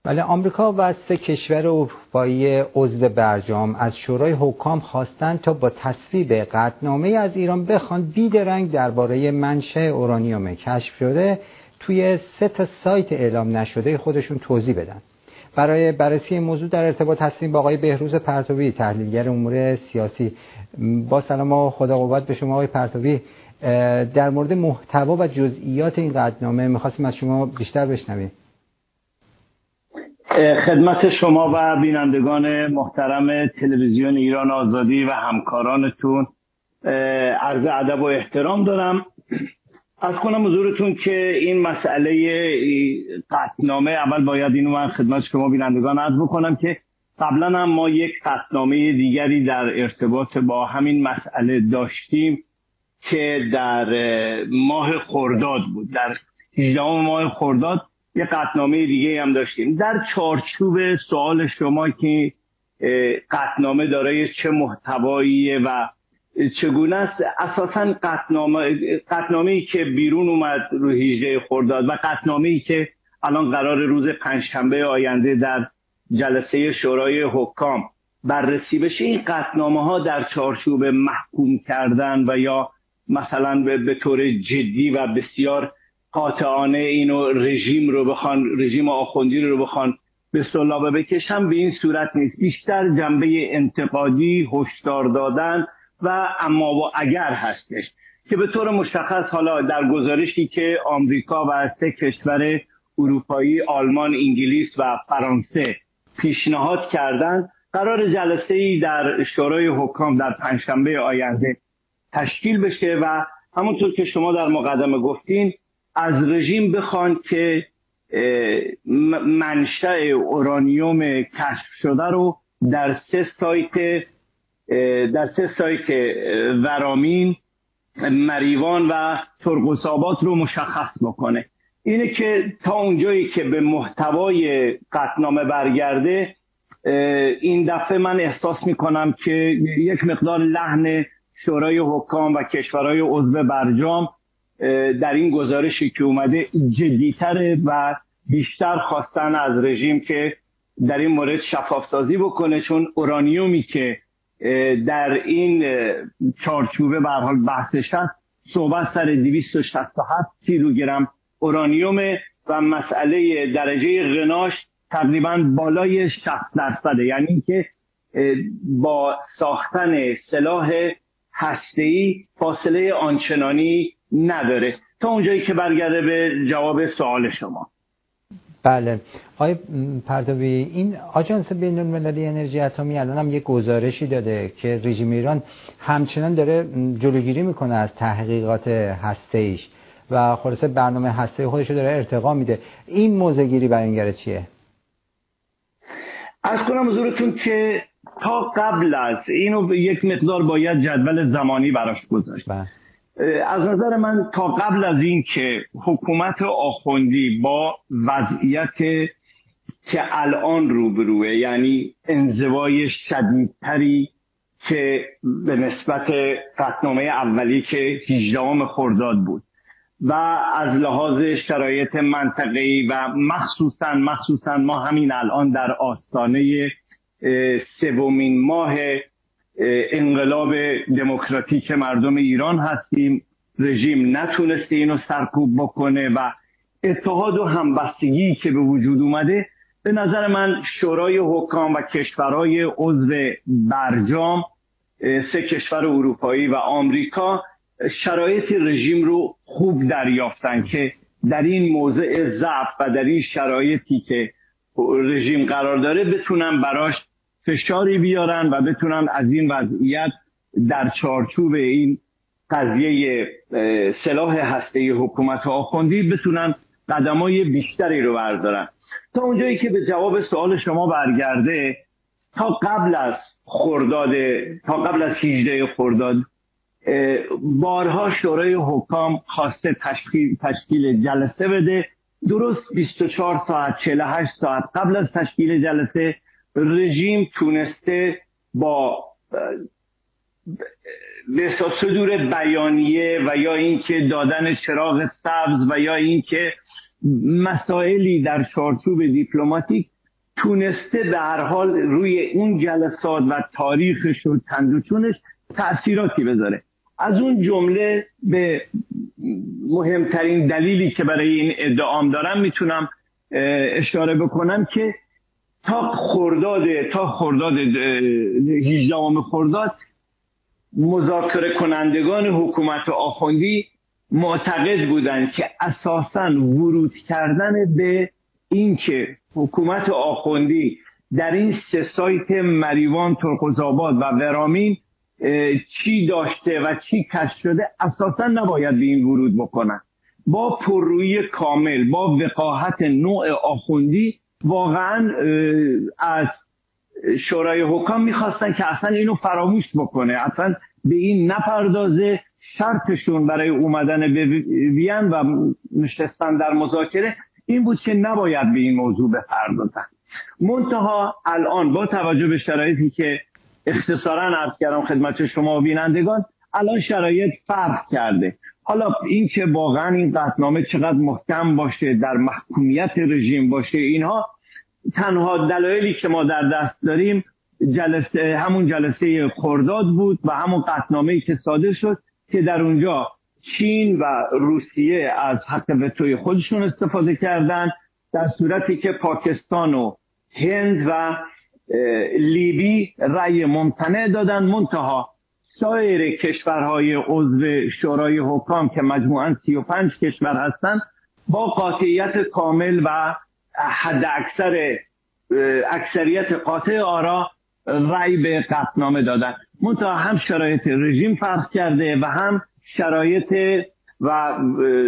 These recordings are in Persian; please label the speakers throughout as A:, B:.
A: بله، آمریکا و 3 کشور اروپایی عضو برجام از شورای حکام خواستند تا با تصویب قطعنامه از ایران بخوان بیدرنگ درباره منشأ اورانیوم کشف شده توی 3 سایت اعلام نشده خودشون توضیح بدن. برای بررسی این موضوع در ارتباط هستیم با آقای بهروز پرتوی، تحلیلگر امور سیاسی. با سلام و خدا قوت به شما آقای پرتوی. در مورد محتوا و جزئیات این قطعنامه می‌خواستیم از شما بیشتر بشنویم.
B: خدمت شما و بینندگان محترم تلویزیون ایران آزادی و همکارانتون عرض ادب و احترام دارم. از کنم حضورتون که این مسئله قطعنامه، اول باید اینو من خدمت شما بینندگان عرض بکنم که قبلا هم ما یک قطعنامه دیگری در ارتباط با همین مسئله داشتیم که در ماه خرداد بود. در 18 ماه خرداد یه قطعنامه دیگه هم داشتیم. در چارچوب سوال شما که قطعنامه دارای چه محتواییه و چگونه است، اساساً قطعنامه‌ای که بیرون اومد روز 18 خرداد و قطعنامه‌ای که الان قرار روز پنجشنبه آینده در جلسه شورای حکام بررسی بشه، این قطعنامه‌ها در چارچوب محکوم کردن و یا مثلا به طور جدی و بسیار قاطعانه اینو رژیم آخوندی رو بخوان به سلابه بکشن، به این صورت نیست. بیشتر جنبه انتقادی، هشدار دادن و اما و اگر هستش که به طور مشخص حالا در گزارشی که آمریکا و 3 کشور اروپایی، آلمان، انگلیس و فرانسه پیشنهاد کردن، قرار جلسه‌ای در شورای حکام در پنجشنبه آینده تشکیل بشه و همونطور که شما در مقدمه گفتین از رژیم بخوان که منشأ اورانیوم کشف شده رو در 3 سایت ورامین، مریوان و ترقص‌آباد رو مشخص بکنه. اینه که تا اونجایی که به محتوای قطعنامه برگرده، این دفعه من احساس میکنم که یک مقدار لحن شورای حکام و کشورهای عضو برجام در این گزارشی که اومده جدی‌تره و بیشتر خواستن از رژیم که در این مورد شفاف‌سازی بکنه، چون اورانیومی که در این چارچوبه به هر حال بحثش هست صحبت سر 267 کیلوگرم اورانیوم و مسئله درجه غناش تقریبا بالای 60%، یعنی که با ساختن سلاح هسته‌ای فاصله آنچنانی نداره. تا اونجایی که برگرده به جواب سوال شما.
A: بله آقای پرتوی، این آژانس بین‌المللی انرژی اتمی الان هم یک گزارشی داده که رژیم ایران همچنان داره جلوگیری میکنه از تحقیقات هسته‌ایش و خلاصه برنامه هسته‌ای خودش رو داره ارتقا میده. این موضع‌گیری برانگره چیه؟
B: از کنم حضورتون که تا قبل از اینو یک مقدار باید جدول زمانی براش گذاشت. از نظر من تا قبل از این که حکومت آخوندی با وضعیت که الان روبروه، یعنی انزوای شدیدتری که به نسبت قطعنامه اولی که 18 خرداد بود و از لحاظ شرایط منطقه‌ای و مخصوصاً ما همین الان در آستانه 3 ماه انقلاب دموکراتیک مردم ایران هستیم، رژیم نتونسته اینو سرکوب بکنه و اتحاد و همبستگی که به وجود اومده، به نظر من شورای حکام و کشورهای عضو برجام، 3 کشور اروپایی و آمریکا شرایط رژیم رو خوب دریافتن که در این موضع ضعف و در این شرایطی که رژیم قرار داره بتونن براش فشاری بیارن و بتونن از این وضعیت در چارچوب این قضیه سلاح هسته‌ای حکومت آخوندی بتونن قدمای بیشتری رو بردارن. تا اونجایی که به جواب سوال شما برگرده، تا قبل از 18 خرداد بارها شورای حکام خواسته تشکیل جلسه بده. درست 24 ساعت 48 ساعت قبل از تشکیل جلسه رژیم تونسته با صدور بیانیه و یا اینکه دادن چراغ سبز و یا اینکه مسائلی در چارچوب دیپلماتیک تونسته به هر حال روی اون جلسات و تاریخش و تندوچونش تأثیراتی بذاره. از اون جمله به مهمترین دلیلی که برای این ادعام دارم میتونم اشاره بکنم که تا خرداد 18 خرداد مذاکره کنندگان حکومت آخوندی معتقد بودند که اساساً ورود کردن به این که حکومت آخوندی در این 3 سایت مریوان، ترقزآباد و ورامین چی داشته و چی کشف شده اساساً نباید به این ورود بکنن. با پررویی کامل، با وقاحت نوع آخوندی واقعاً از شورای حکام میخواستن که اصلا اینو فراموش بکنه، اصلا به این نپردازه. شرطشون برای اومدن به وین و نشستن در مذاکره این بود که نباید به این موضوع بپردازن. منتها الان با توجه به شرایطی که اختصاراً عرض کردم خدمت شما و بینندگان، الان شرایط فرق کرده. حالا این که واقعا این قطعنامه چقدر محکم باشه، در محکومیت رژیم باشه، اینها تنها دلایلی که ما در دست داریم همون جلسه خرداد بود و همون قطعنامه‌ای که صادر شد که در اونجا چین و روسیه از حق وتوی خودشون استفاده کردن، در صورتی که پاکستان و هند و لیبی رأی ممتنع دادن. منتها سایر کشورهای عضو شورای حکام که مجموعاً 35 کشور هستند با قاطعیت کامل و حد اکثریت قاطع آرا رأی به قطعنامه دادن. منتها هم شرایط رژیم فرق کرده و هم شرایط و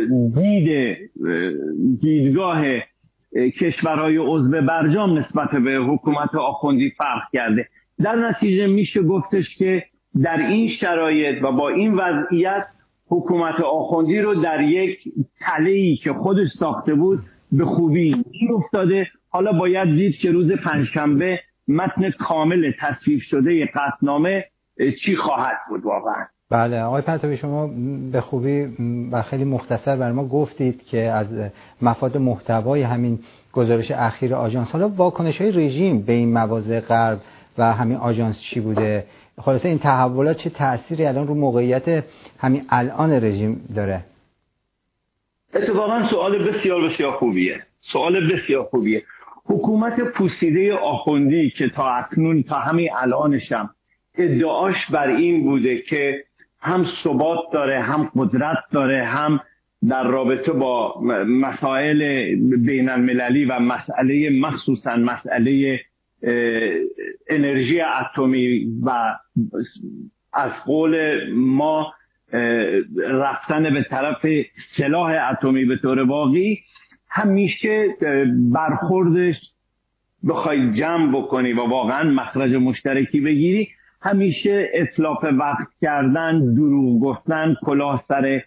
B: دیدگاه کشورهای عضو برجام نسبت به حکومت آخوندی فرق کرده. در نتیجه میشه گفتش که در این شرایط و با این وضعیت حکومت آخوندی رو در یک تله‌ای که خودش ساخته بود به خوبی گیر افتاده. حالا باید دید که روز پنجشنبه متن کامل تصویب شده قطعنامه چی خواهد بود واقعا.
A: بله آقای پرتوی، شما به خوبی و خیلی مختصر بر ما گفتید که از مفاد محتوای همین گزارش اخیر آژانس، حالا واکنش‌های رژیم به این مواضع غرب و همین آژانس چی بوده؟ خلاصه این تحولات چه تأثیری الان رو موقعیت همین الان رژیم داره؟
B: اتفاقا سوال بسیار بسیار خوبیه. حکومت پوسیده آخوندی که تا اکنون تا همین الانشم ادعاش بر این بوده که هم ثبات داره، هم قدرت داره، هم در رابطه با مسائل بین المللی و مخصوصا مسئله انرژی اتمی و از قول ما رفتن به طرف سلاح اتمی به طور واقعی، همیشه برخوردش بخوای جمع بکنی و واقعا مخرج مشترکی بگیری، همیشه اتلاف وقت کردن، دروغ گفتن، کلاه سر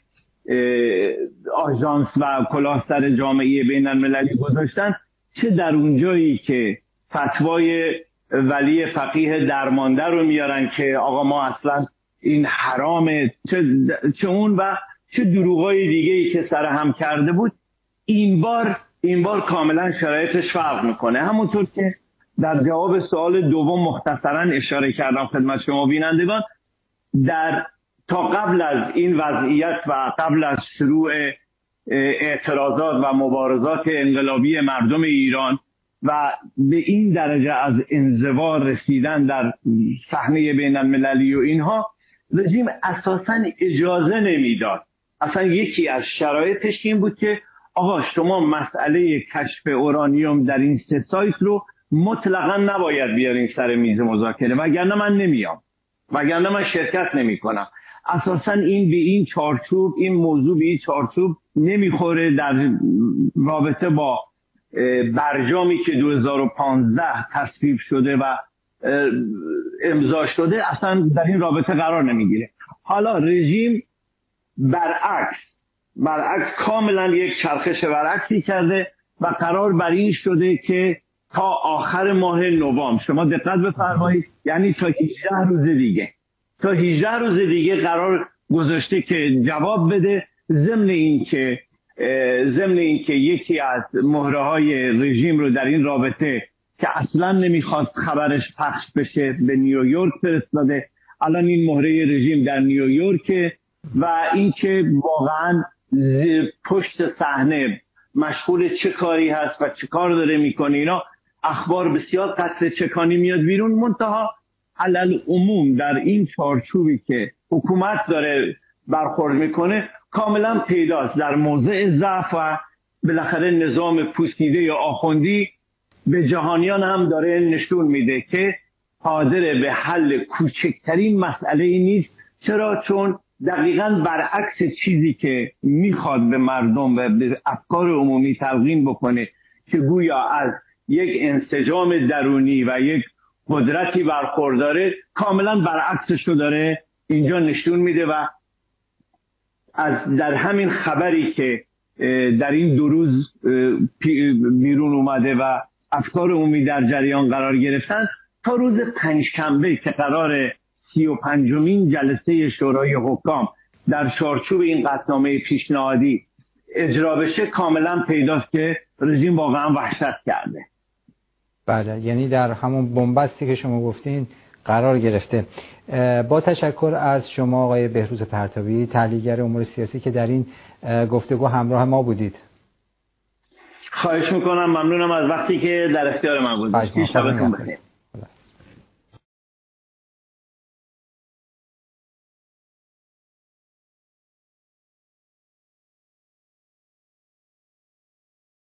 B: آژانس و کلاه سر جامعه بین المللی گذاشتن. چه در اون جایی که فتوای ولی فقیه درمانده رو میارن که آقا ما اصلا این حرامه، چه اون و چه دروغای دیگه‌ای که سر هم کرده بود، این بار کاملا شرایطش فرق میکنه. همونطور که در جواب سوال دوم مختصرا اشاره کردم خدمت شما بینندگان، تا قبل از این وضعیت و قبل از شروع اعتراضات و مبارزات انقلابی مردم ایران و به این درجه از انزوا رسیدن در صحنه بین المللی و اینها، رژیم اساساً اجازه نمیداد. اصلا یکی از شرایطش این بود که آقا شما مسئله کشف اورانیوم در این 3 سایت رو مطلقاً نباید بیارین سر میز مذاکره، وگرنه من نمیام، وگرنه من شرکت نمی کنم. اساساً این به این چارچوب، این موضوع به این چارچوب نمیخوره. در رابطه با برجامی که 2015 تصویب شده و امضا شده اصلا در این رابطه قرار نمیگیره. حالا رژیم برعکس کاملا یک چرخش برعکسی کرده و قرار بر این شده که تا آخر ماه نوامبر، شما دقت بفرمایید، یعنی تا 18 روز دیگه قرار گذاشته که جواب بده، ضمن اینکه یکی از مهره‌های رژیم رو در این رابطه که اصلا نمیخواست خبرش پخش بشه به نیویورک فرستاده. الان این مهره رژیم در نیویورک و اینکه واقعا پشت صحنه مشغول چه کاری هست و چه کار داره میکنه، اینا اخبار بسیار قطره چکانی میاد بیرون. منتها علل عموم در این چارچوبی که حکومت داره برخورد میکنه کاملا پیداست در موضع ضعف و بالاخره نظام پوسیده یا آخوندی به جهانیان هم داره نشون میده که قادر به حل کوچکترین مسئله ای نیست. چرا؟ چون دقیقاً برعکس چیزی که میخواد به مردم و به افکار عمومی تلقین بکنه که گویا از یک انسجام درونی و یک قدرتی برخورداره، کاملا برعکسش رو داره اینجا نشون میده. و از در همین خبری که در این 2 روز بیرون اومده و افکار عمومی در جریان قرار گرفتن تا روز پنجشنبه که قرار 35مین جلسه شورای حکام در چارچوب این قطعنامه پیشنهادی اجرا بشه، کاملا پیداست که رژیم واقعا وحشت کرده.
A: بله، یعنی در همون بنبستی که شما گفتین قرار گرفته. با تشکر از شما آقای بهروز پرتابی، تحلیلگر امور سیاسی که در این گفتگو همراه ما بودید.
B: خواهش میکنم، ممنونم از وقتی که در اختیار من گذاشتید. شبتون بخیر.